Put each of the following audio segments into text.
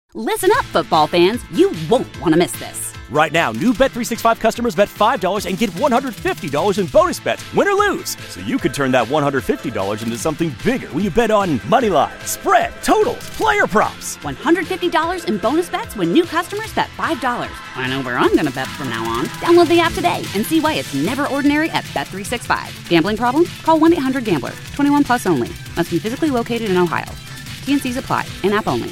Listen up, football fans. You won't want to miss this. Right now, new Bet365 customers bet $5 and get $150 in bonus bets, win or lose. So you could turn that $150 into something bigger when you bet on money line, spread, totals, player props. $150 in bonus bets when new customers bet $5. I know where I'm going to bet from now on. Download the app today and see why it's never ordinary at Bet365. Gambling problem? Call 1-800-GAMBLER. 21 plus only. Must be physically located in Ohio. T&Cs apply. In-app only.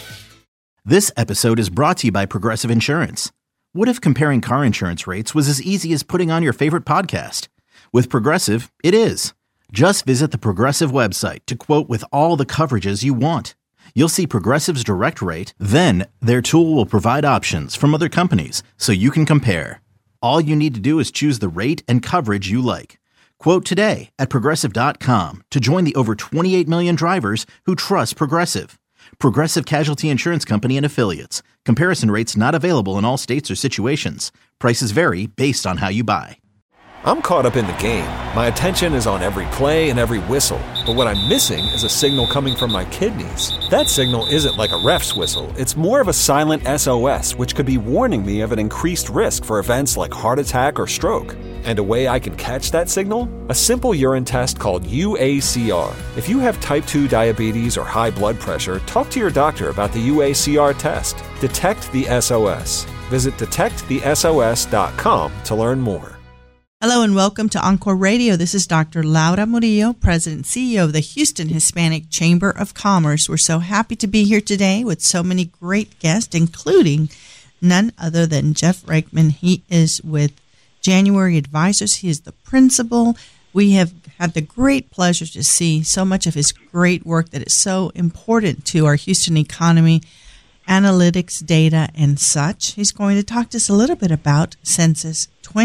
This episode is brought to you by Progressive Insurance. What if comparing car insurance rates was as easy as putting on your favorite podcast? With Progressive, it is. Just visit the Progressive website to quote with all the coverages you want. You'll see Progressive's direct rate, then their tool will provide options from other companies so you can compare. All you need to do is choose the rate and coverage you like. Quote today at Progressive.com to join the over 28 million drivers who trust Progressive. Progressive Casualty Insurance Company and Affiliates. Comparison rates not available in all states or situations. Prices vary based on how you buy. I'm caught up in the game. My attention is on every play and every whistle. But what I'm missing is a signal coming from my kidneys. That signal isn't like a ref's whistle. It's more of a silent SOS, which could be warning me of an increased risk for events like heart attack or stroke. And a way I can catch that signal? A simple urine test called UACR. If you have type 2 diabetes or high blood pressure, talk to your doctor about the UACR test. Detect the SOS. Visit detectthesos.com to learn more. Hello and welcome to Encore Radio. This is Dr. Laura Murillo, President and CEO of the Houston Hispanic Chamber of Commerce. We're so happy to be here today with so many great guests, including none other than Jeff Reichman. He is with January Advisors. He is the principal. We have had the great pleasure to see so much of his great work that is so important to our Houston economy, analytics, data, and such. He's going to talk to us a little bit about Census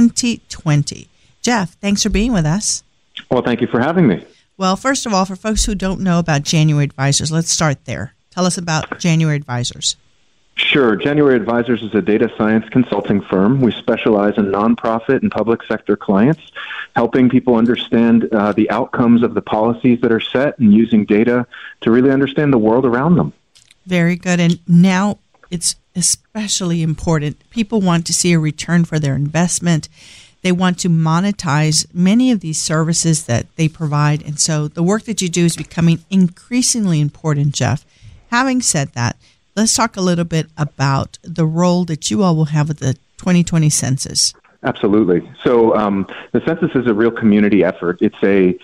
2020. Jeff, thanks for being with us. Well, thank you for having me. Well, first of all, for folks who don't know about January Advisors, let's start there. Tell us about January Advisors. Sure. January Advisors is a data science consulting firm. We specialize in nonprofit and public sector clients, helping people understand the outcomes of the policies that are set and using data to really understand the world around them. Very good. And now it's especially important. People want to see a return for their investment. They want to monetize many of these services that they provide. And so the work that you do is becoming increasingly important, Jeff. Having said that, let's talk a little bit about the role that you all will have with the 2020 census. Absolutely. So the census is a real community effort. It's a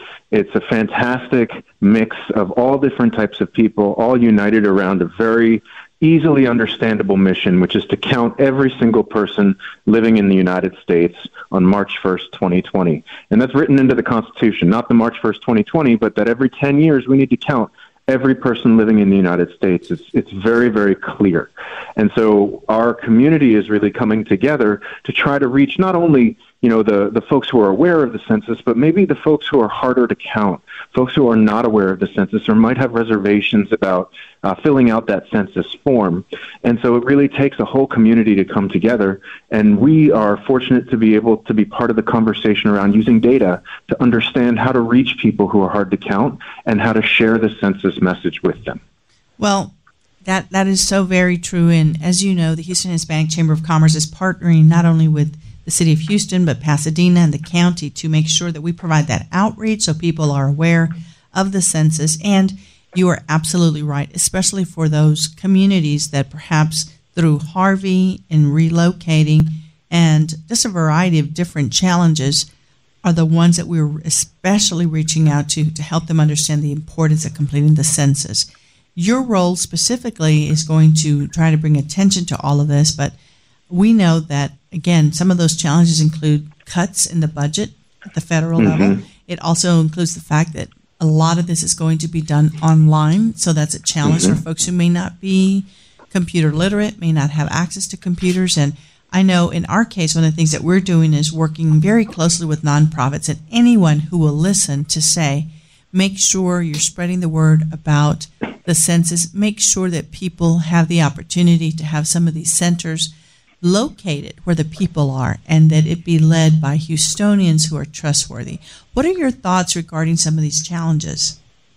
fantastic mix of all different types of people, all united around a very easily understandable mission, which is to count every single person living in the United States on March 1st, 2020. And that's written into the Constitution, not the March 1st, 2020, but that every 10 years we need to count every person living in the United States. It's very, very clear. And so our community is really coming together to try to reach not only, the folks who are aware of the census, but maybe the folks who are harder to count, folks who are not aware of the census or might have reservations about filling out that census form. And so it really takes a whole community to come together. And we are fortunate to be able to be part of the conversation around using data to understand how to reach people who are hard to count and how to share the census message with them. Well, that is so very true. And as you know, the Houston Hispanic Chamber of Commerce is partnering not only with the city of Houston, but Pasadena and the county to make sure that we provide that outreach so people are aware of the census. And you are absolutely right, especially for those communities that perhaps through Harvey and relocating and just a variety of different challenges are the ones that we're especially reaching out to help them understand the importance of completing the census. Your role specifically is going to try to bring attention to all of this, but we know that, again, some of those challenges include cuts in the budget at the federal level. It also includes the fact that a lot of this is going to be done online, so that's a challenge for folks who may not be computer literate, may not have access to computers. And I know in our case, one of the things that we're doing is working very closely with nonprofits and anyone who will listen to say, make sure you're spreading the word about the census, make sure that people have the opportunity to have some of these centers located where the people are and that it be led by Houstonians who are trustworthy. What are your thoughts regarding some of these challenges?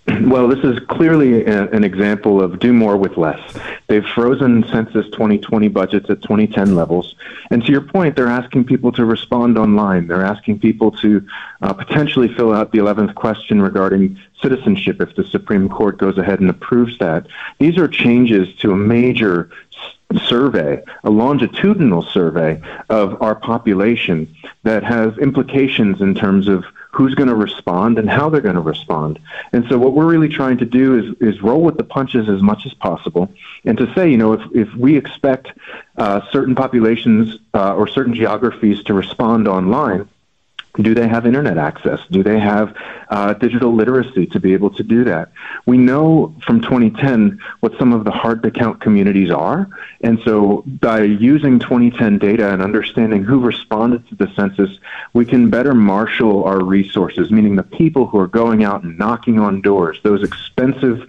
Well, this is clearly an example of do more with less. They've frozen Census 2020 budgets at 2010 levels. And to your point, they're asking people to respond online. They're asking people to potentially fill out the 11th question regarding citizenship if the Supreme Court goes ahead and approves that. These are changes to a major survey, a longitudinal survey of our population that has implications in terms of who's going to respond and how they're going to respond. And so what we're really trying to do is roll with the punches as much as possible and to say, if we expect certain populations or certain geographies to respond online, do they have internet access? Do they have digital literacy to be able to do that? We know from 2010 what some of the hard-to-count communities are, and so by using 2010 data and understanding who responded to the census, we can better marshal our resources, meaning the people who are going out and knocking on doors, those expensive,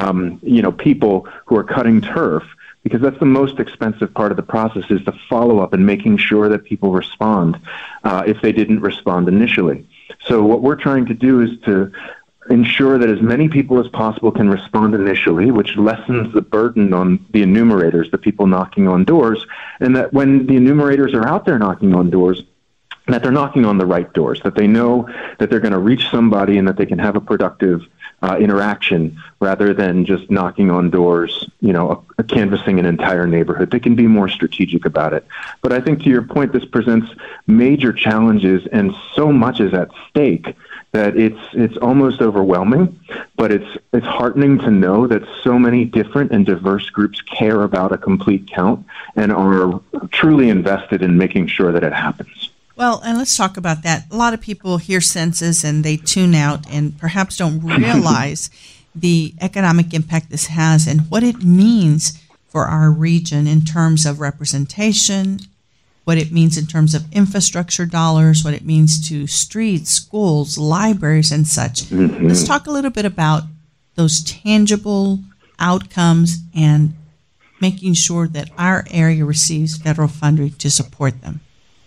people who are cutting turf, because that's the most expensive part of the process is the follow-up and making sure that people respond if they didn't respond initially. So what we're trying to do is to ensure that as many people as possible can respond initially, which lessens the burden on the enumerators, the people knocking on doors, and that when the enumerators are out there knocking on doors, that they're knocking on the right doors, that they know that they're going to reach somebody and that they can have a productive interaction rather than just knocking on doors, canvassing an entire neighborhood. They can be more strategic about it. But I think to your point, this presents major challenges and so much is at stake that it's almost overwhelming, but it's heartening to know that so many different and diverse groups care about a complete count and are truly invested in making sure that it happens. Well, and let's talk about that. A lot of people hear census and they tune out and perhaps don't realize the economic impact this has and what it means for our region in terms of representation, what it means in terms of infrastructure dollars, what it means to streets, schools, libraries, and such. Mm-hmm. Let's talk a little bit about those tangible outcomes and making sure that our area receives federal funding to support them.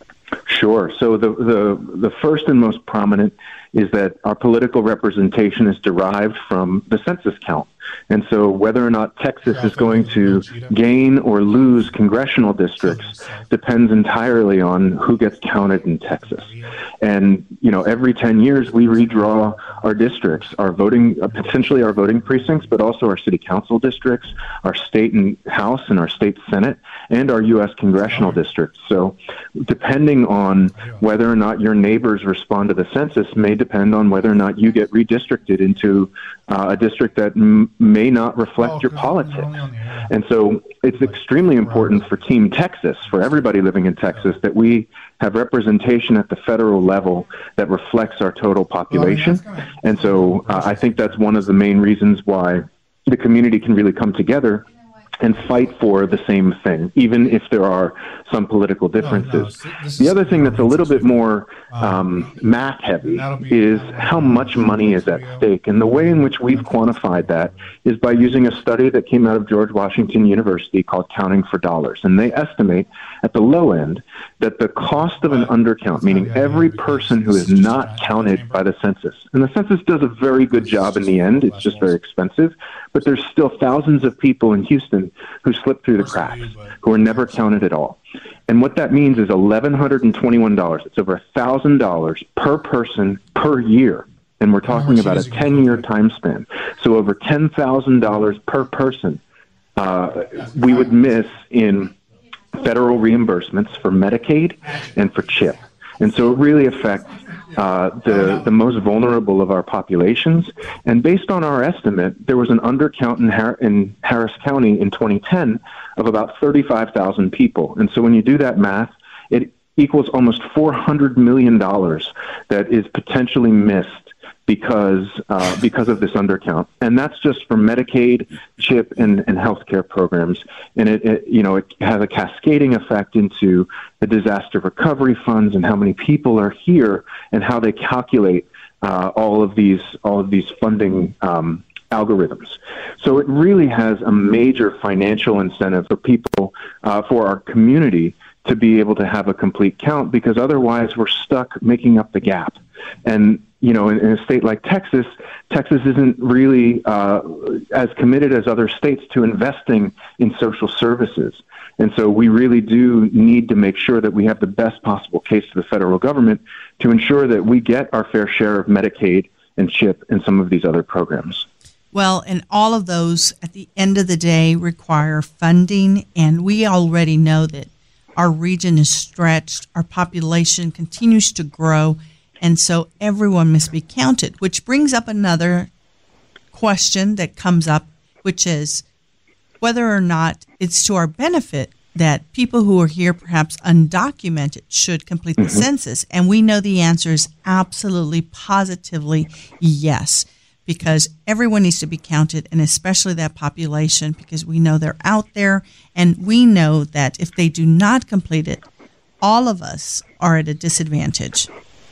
Sure. So the first and most prominent is that our political representation is derived from the census count. And so whether or not Texas is going to gain or lose congressional districts depends entirely on who gets counted in Texas. And, every 10 years we redraw our districts, our voting, potentially our voting precincts, but also our city council districts, our state and House and our state Senate, and our U.S. congressional districts. So depending on whether or not your neighbors respond to the census may depend on whether or not you get redistricted into a district that may not reflect your politics. And so it's extremely important for Team Texas, for everybody living in Texas, that we have representation at the federal level that reflects our total population. And so I think that's one of the main reasons why the community can really come together and fight for the same thing, even if there are some political differences. The other thing that's a little bit more math heavy is how much money is at stake. And the way in which we've quantified that is by using a study that came out of George Washington University called Counting for Dollars. And they estimate at the low end that the cost of an undercount, meaning every person who is not counted by the census, and the census does a very good job in the end, it's just very expensive, but there's still thousands of people in Houston who slip through the cracks, who are never counted at all. And what that means is $1,121. It's over $1,000 per person per year. And we're talking about a 10-year time span. So over $10,000 per person we would miss in federal reimbursements for Medicaid and for CHIP. And so it really affects the most vulnerable of our populations. And based on our estimate, there was an undercount in Harris County in 2010 of about 35,000 people. And so when you do that math, it equals almost $400 million that is potentially missed because of this undercount. And that's just for Medicaid, CHIP, and healthcare programs. And it has a cascading effect into the disaster recovery funds and how many people are here and how they calculate all of these funding algorithms. So it really has a major financial incentive for people, for our community, to be able to have a complete count, because otherwise we're stuck making up the gap. And in a state like Texas isn't really as committed as other states to investing in social services. And so we really do need to make sure that we have the best possible case to the federal government to ensure that we get our fair share of Medicaid and CHIP and some of these other programs. Well, and all of those at the end of the day require funding, and we already know that our region is stretched, our population continues to grow, and so everyone must be counted, which brings up another question that comes up, which is whether or not it's to our benefit that people who are here perhaps undocumented should complete the census. And we know the answer is absolutely, positively yes, because everyone needs to be counted, and especially that population, because we know they're out there, and we know that if they do not complete it, all of us are at a disadvantage.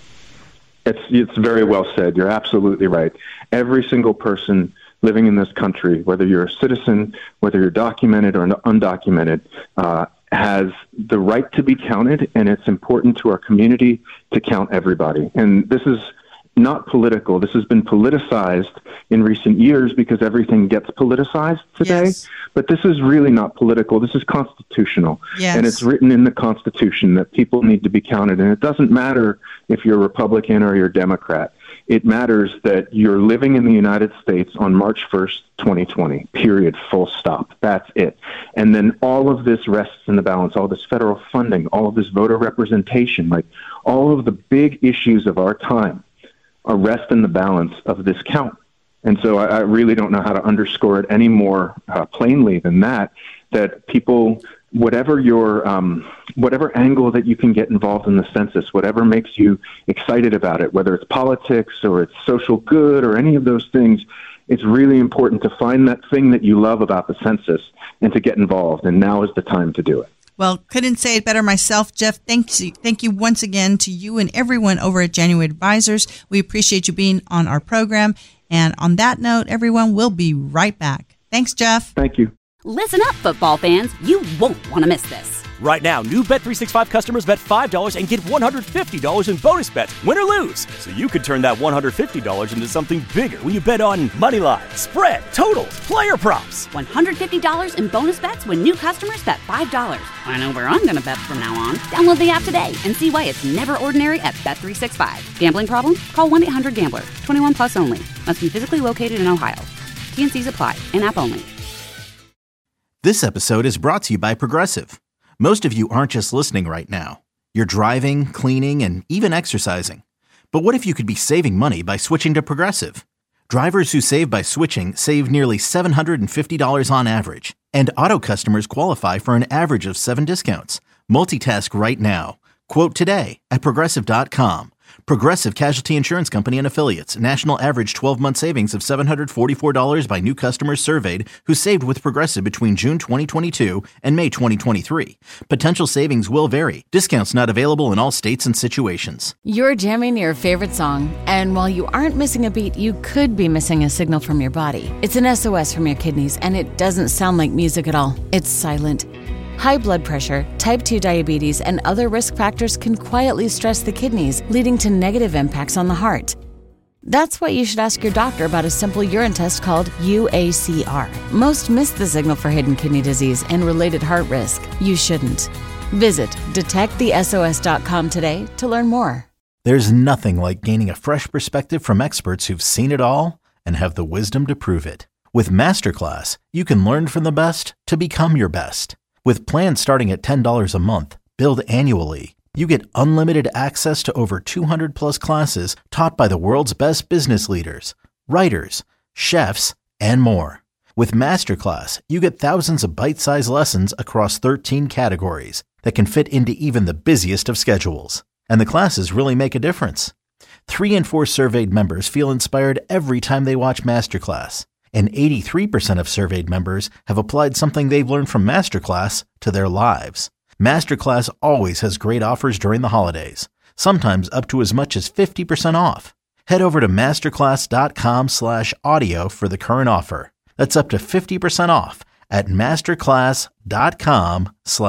It's very well said. You're absolutely right. Every single person living in this country, whether you're a citizen, whether you're documented or undocumented, has the right to be counted, and it's important to our community to count everybody. And this is not political. This has been politicized in recent years because everything gets politicized today. Yes. But this is really not political. This is constitutional. Yes. And it's written in the Constitution that people need to be counted. And it doesn't matter if you're Republican or you're Democrat. It matters that you're living in the United States on March 1st, 2020, period, full stop. That's it. And then all of this rests in the balance, all this federal funding, all of this voter representation, like all of the big issues of our time rest in the balance of this count. And so I really don't know how to underscore it any more plainly than that people, whatever angle that you can get involved in the census, whatever makes you excited about it, whether it's politics or it's social good or any of those things, it's really important to find that thing that you love about the census and to get involved. And now is the time to do it. Well, couldn't say it better myself, Jeff. Thank you once again to you and everyone over at January Advisors. We appreciate you being on our program. And on that note, everyone, we'll be right back. Thanks, Jeff. Thank you. Listen up, football fans. You won't want to miss this. Right now, new Bet365 customers bet $5 and get $150 in bonus bets, win or lose. So you could turn that $150 into something bigger when you bet on money line, spread, totals, player props. $150 in bonus bets when new customers bet $5. I know where I'm going to bet from now on. Download the app today and see why it's never ordinary at Bet365. Gambling problem? Call 1-800-GAMBLER. 21 plus only. Must be physically located in Ohio. T&Cs apply. In-app only. This episode is brought to you by Progressive. Most of you aren't just listening right now. You're driving, cleaning, and even exercising. But what if you could be saving money by switching to Progressive? Drivers who save by switching save nearly $750 on average. And auto customers qualify for an average of 7 discounts. Multitask right now. Quote today at Progressive.com. Progressive Casualty Insurance Company and Affiliates. National average 12-month savings of $744 by new customers surveyed who saved with Progressive between June 2022 and May 2023. Potential savings will vary. Discounts not available in all states and situations. You're jamming your favorite song, and while you aren't missing a beat, you could be missing a signal from your body. It's an SOS from your kidneys, and it doesn't sound like music at all. It's silent. High blood pressure, type 2 diabetes, and other risk factors can quietly stress the kidneys, leading to negative impacts on the heart. That's why you should ask your doctor about a simple urine test called UACR. Most miss the signal for hidden kidney disease and related heart risk. You shouldn't. Visit detectthesos.com today to learn more. There's nothing like gaining a fresh perspective from experts who've seen it all and have the wisdom to prove it. With Masterclass, you can learn from the best to become your best. With plans starting at $10 a month, billed annually, you get unlimited access to over 200 plus classes taught by the world's best business leaders, writers, chefs, and more. With Masterclass, you get thousands of bite-sized lessons across 13 categories that can fit into even the busiest of schedules. And the classes really make a difference. 3 in 4 surveyed members feel inspired every time they watch Masterclass. And 83% of surveyed members have applied something they've learned from Masterclass to their lives. Masterclass always has great offers during the holidays, sometimes up to as much as 50% off. Head over to masterclass.com/audio for the current offer. That's up to 50% off at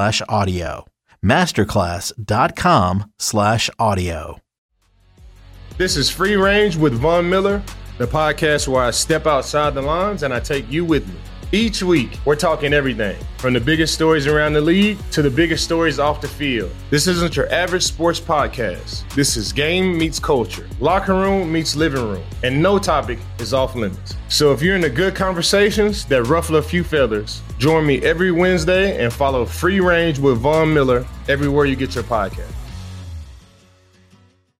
masterclass.com/audio. masterclass.com/audio. This is Free Range with Von Miller, the podcast where I step outside the lines and I take you with me. Each week, we're talking everything from the biggest stories around the league to the biggest stories off the field. This isn't your average sports podcast. This is game meets culture, locker room meets living room, and no topic is off limits. So if you're into good conversations that ruffle a few feathers, join me every Wednesday and follow Free Range with Von Miller everywhere you get your podcast.